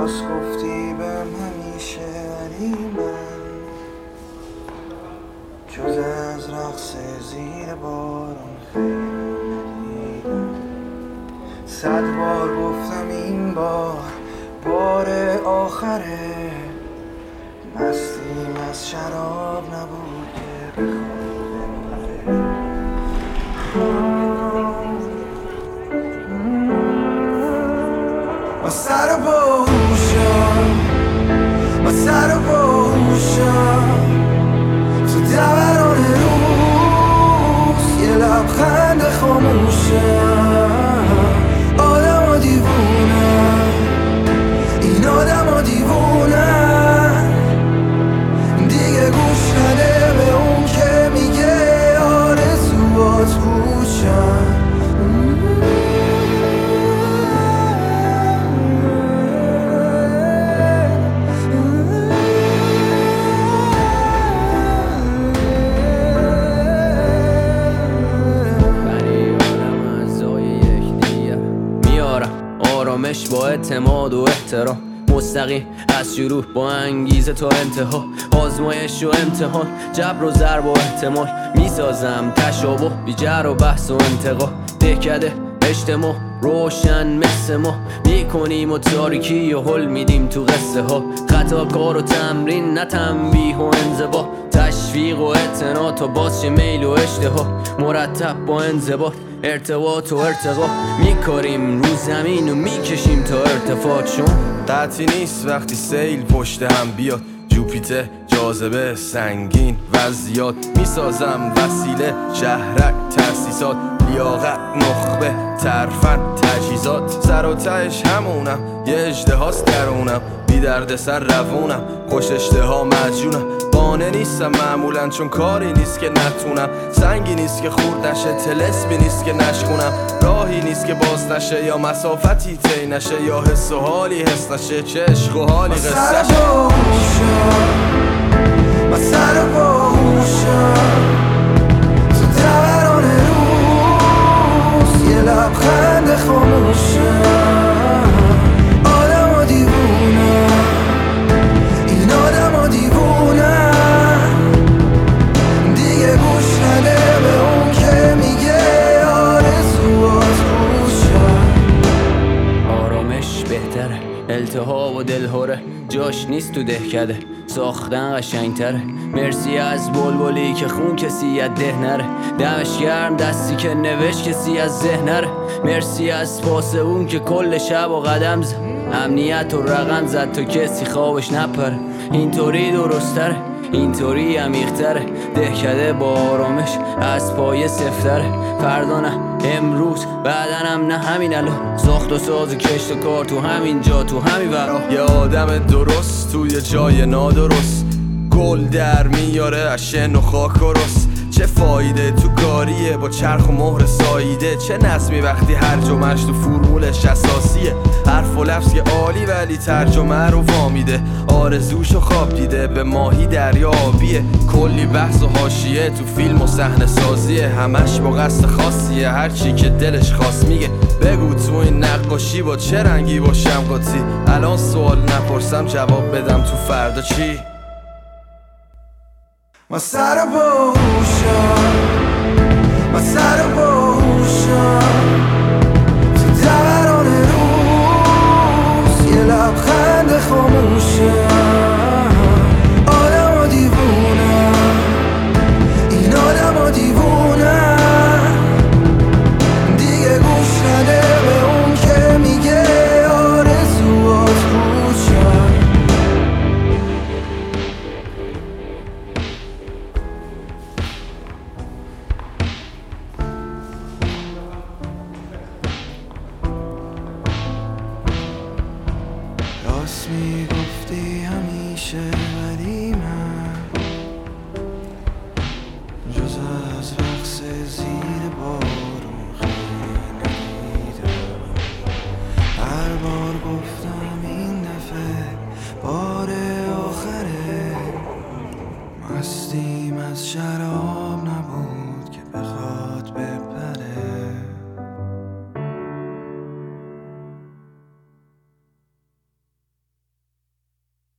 درست گفتی بهم همیشه، ولی من جز از رقص زیر بارون خیلی ندیدم. 100 بار گفتم این بار آخره، مستیم از شراب نبود که بخواد با سر و باهوشم، با سر و باهوشم تو دوران روز، یه لبخند خاموشم. آدم ها دیوونن، این آدم ها دیوونن، دیگه گوش نده به اون که میگه آرزوات پوچن. آرامش با اعتماد و احترام، مستقیم از شروع با انگیزه تا انتها، آزمایش و امتحان، جبر و ضرب و احتمال، میسازم تشابه بی جر و بحث و انتقا. دهکده اجتماع روشن مثل ما، میکنیم و تاریکی و حل میدیم تو قصه ها. خطا کار و تمرین نه تنبیه و انزوا، تشویق و اعتنا تا باز شه میل و اشتها. مرتب با انضباط ارتباط و ارتقا، میکاریم رو زمین و میکشیم تا ارتفاع. چون قطعی نیست وقتی سیل پشت هم بیاد، جوپیتر جاذبه سنگین و زیاد، میسازم وسیله شهرک تأسیسات، لیاقت نخبه ترفن تجهیزات. سر و تهش همونم، یه اژدهاست درونم، بی درد سر روونم، خوش اشتها مجنونم. قانع نیستم معمولا چون کاری نیست که نتونم، سنگی نیست که خورد نشه، طلسمی نیست که نشکونم، راهی نیست که باز نشه، یا مسافتی طی نشه، یا حس و حالی حس نشه، چه عشق و حالی قصه شه. من سر و باهوشم تو دوران روز، یه لبخند خاموشم. آدم ها دیوونن، این آدم ها دیوونن، دیگه گوش نده به اون که میگه آرزوات پوچن. آرامش بهتره، التهاب و دلهوره جاش نیست تو دهکده، ساختن قشنگتره. مرسی از بلبلی که خون کسی از ده نره، دمش گرم دستی که نوشت کسی از ذهن نره. مرسی از پاس اون که کل شب و قدم زد، امنیت و رقم زد تا کسی خوابش نپره. اینطوری درستره، اینطوری عمیق‌تره، دهکده با آرامش از پایه سفتره. فردا نه، امروز، بعدنم نه، همین الان. ساخت و ساز و کشت و کار تو همین جا، تو همین ورا. یه آدم درست توی جای نادرست، گل در میاره از شن و خاک و رس. چه فایده تو کاریه با چرخ و مهر ساییده، چه نظمی وقتی هر جمعش تو فرمولش اساسیه. حرف و لفظ که عالی ولی ترجمه رو وامیده، آرزوشو خواب دیده به ماهی دریا آبیه. کلی بحث و حاشیه تو فیلم و صحنه سازیه، همش با قصد خاصیه، هرچی که دلش خواست میگه. بگو تو این نقاشی با چه رنگی باشم قاطی، الان سوال نپرسم جواب بدم تو فردا چی. من سر و باهوشم، من سر و باهوشم تو دوران روز، یه لبخند خاموشم. آدم ها دیوونن، این آدم ها دیوونن، دیگه گوش نده به اون که میگه آرزوات پوچن. راست میگفتی همیشه،